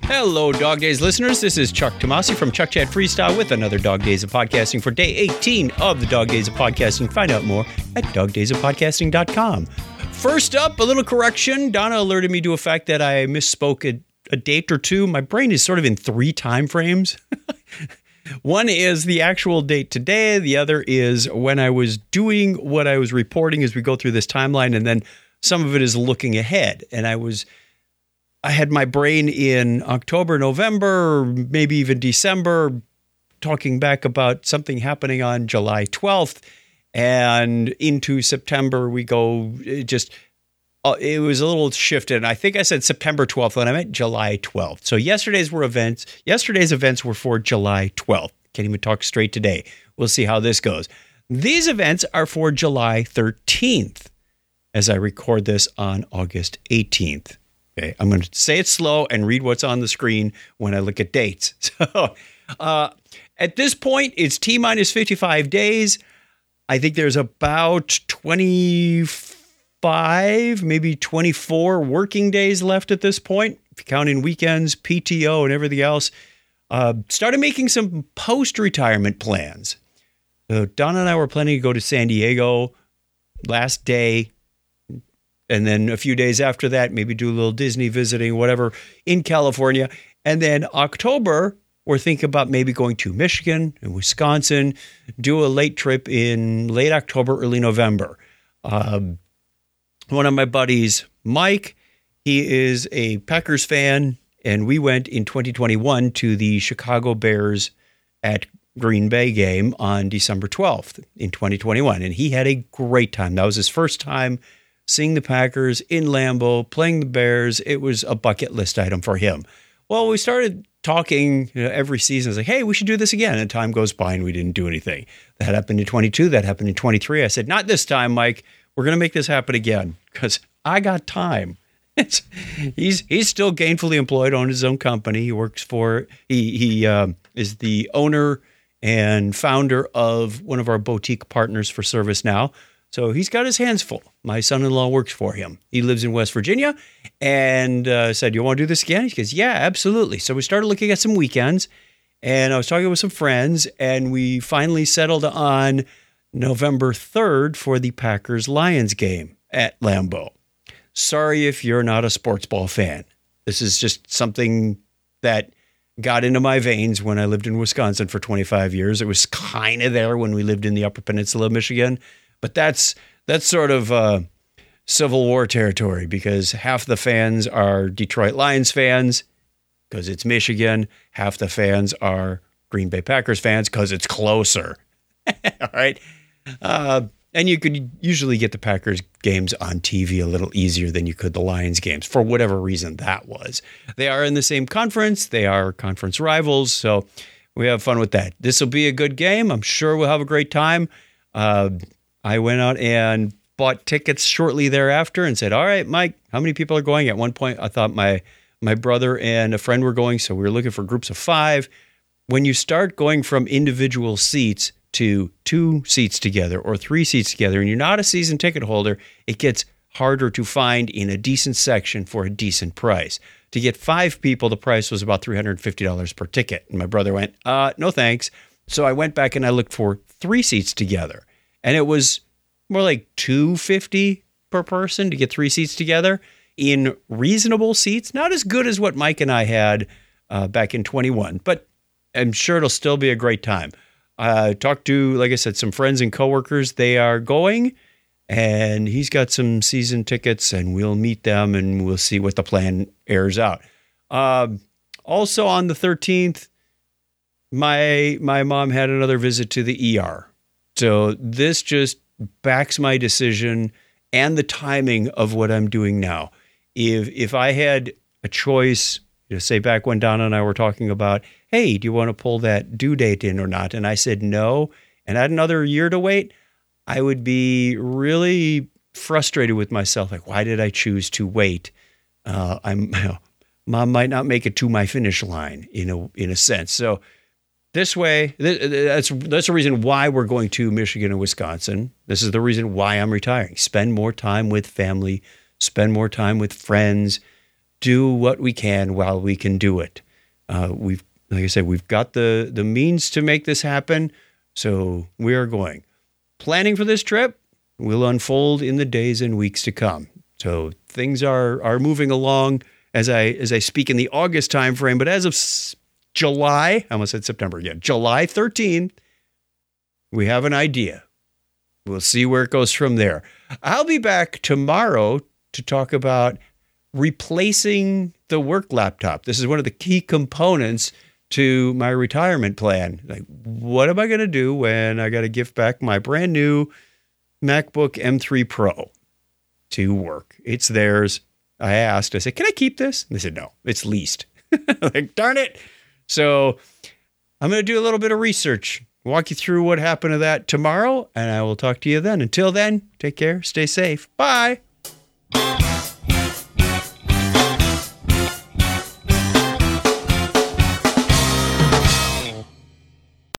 Hello, Dog Days listeners. This is Chuck Tomasi from Chuck Chat Freestyle with another Dog Days of Podcasting for day 18 of the Dog Days of Podcasting. Find out more at dogdaysofpodcasting.com. First up, a little correction. Donna alerted me to a fact that I misspoke a date or two. My brain is sort of in three time frames. One is the actual date today. The other is when I was doing what I was reporting as we go through this timeline. And then some of it is looking ahead. And I had my brain in October, November, maybe even December, talking back about something happening on July 12th. And into September, we go it was a little shifted. And I think I said September 12th when I meant July 12th. So yesterday's events were for July 12th. Can't even talk straight today. We'll see how this goes. These events are for July 13th as I record this on August 18th. Okay, I'm going to say it slow and read what's on the screen when I look at dates. So at this point, it's T-minus 55 days. I think there's about 25, maybe 24 working days left at this point, if you count in weekends, PTO, and everything else. Started making some post-retirement plans. So Donna and I were planning to go to San Diego last day. And then a few days after that, maybe do a little Disney visiting, whatever, in California. And then October, we're thinking about maybe going to Michigan and Wisconsin, do a late trip in late October, early November. One of my buddies, Mike, he is a Packers fan, and we went in 2021 to the Chicago Bears at Green Bay game on December 12th in 2021. And he had a great time. That was his first time seeing the Packers in Lambeau, playing the Bears. It was a bucket list item for him. Well, we started talking every season. It's like, hey, we should do this again. And time goes by and we didn't do anything. That happened in 22. That happened in 23. I said, not this time, Mike. We're going to make this happen again because I got time. He's still gainfully employed on his own company. He works for, he is the owner and founder of one of our boutique partners for ServiceNow. So he's got his hands full. My son-in-law works for him. He lives in West Virginia and said, you want to do this again? He goes, yeah, absolutely. So we started looking at some weekends and I was talking with some friends and we finally settled on November 3rd for the Packers-Lions game at Lambeau. Sorry if you're not a sports ball fan. This is just something that got into my veins when I lived in Wisconsin for 25 years. It was kind of there when we lived in the Upper Peninsula of Michigan. But that's sort of Civil War territory because half the fans are Detroit Lions fans because it's Michigan. Half the fans are Green Bay Packers fans because it's closer. All right. And you could usually get the Packers games on TV a little easier than you could the Lions games for whatever reason that was. They are in the same conference. They are conference rivals. So we have fun with that. This will be a good game. I'm sure we'll have a great time. I went out and bought tickets shortly thereafter and said, all right, Mike, how many people are going? At one point, I thought my brother and a friend were going, so we were looking for groups of 5. When you start going from individual seats to 2 seats together or 3 seats together, and you're not a season ticket holder, it gets harder to find in a decent section for a decent price. To get 5 people, the price was about $350 per ticket. And my brother went, no thanks. So I went back and I looked for 3 seats together. And it was more like $250 per person to get 3 seats together in reasonable seats. Not as good as what Mike and I had back in 21, but I'm sure it'll still be a great time. Talked to, like I said, some friends and coworkers. They are going, and he's got some season tickets, and we'll meet them, and we'll see what the plan airs out. Also on the 13th, my mom had another visit to the ER. So this just backs my decision and the timing of what I'm doing now. If I had a choice, say back when Donna and I were talking about, hey, do you want to pull that due date in or not? And I said no, and I had another year to wait, I would be really frustrated with myself. Like, why did I choose to wait? Mom might not make it to my finish line in a sense. So this way, that's the reason why we're going to Michigan and Wisconsin. This is the reason why I'm retiring. Spend more time with family, spend more time with friends, do what we can while we can do it. Like I said, we've got the means to make this happen, so we are going. Planning for this trip will unfold in the days and weeks to come. So things are moving along as I speak in the August timeframe, but as of July, I almost said September again, July 13th, we have an idea. We'll see where it goes from there. I'll be back tomorrow to talk about replacing the work laptop. This is one of the key components to my retirement plan. Like, what am I going to do when I got to give back my brand new MacBook M3 Pro to work? It's theirs. I said, can I keep this? And they said, no, it's leased. Like, darn it. So I'm going to do a little bit of research, walk you through what happened to that tomorrow, and I will talk to you then. Until then, take care, stay safe. Bye.